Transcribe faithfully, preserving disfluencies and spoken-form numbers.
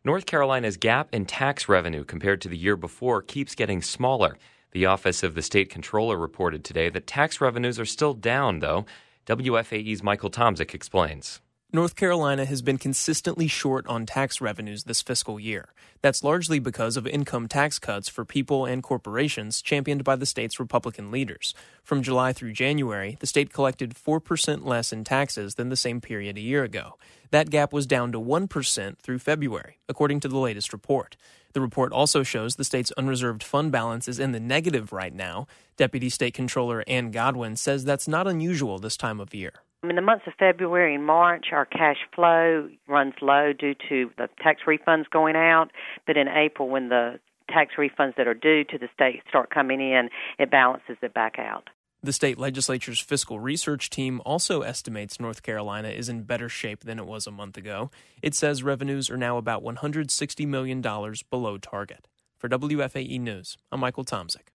North Carolina's gap in tax revenue compared to the year before keeps getting smaller. The Office of the State Comptroller reported today that tax revenues are still down, though. W F A E's Michael Tomzik explains. North Carolina has been consistently short on tax revenues this fiscal year. That's largely because of income tax cuts for people and corporations championed by the state's Republican leaders. From July through January, the state collected four percent less in taxes than the same period a year ago. That gap was down to one percent through February, according to the latest report. The report also shows the state's unreserved fund balance is in the negative right now. Deputy State Comptroller Ann Godwin says that's not unusual this time of year. In the months of February and March, our cash flow runs low due to the tax refunds going out. But in April, when the tax refunds that are due to the state start coming in, it balances it back out. The state legislature's fiscal research team also estimates North Carolina is in better shape than it was a month ago. It says revenues are now about one hundred sixty million dollars below target. For W F A E News, I'm Michael Tomzik.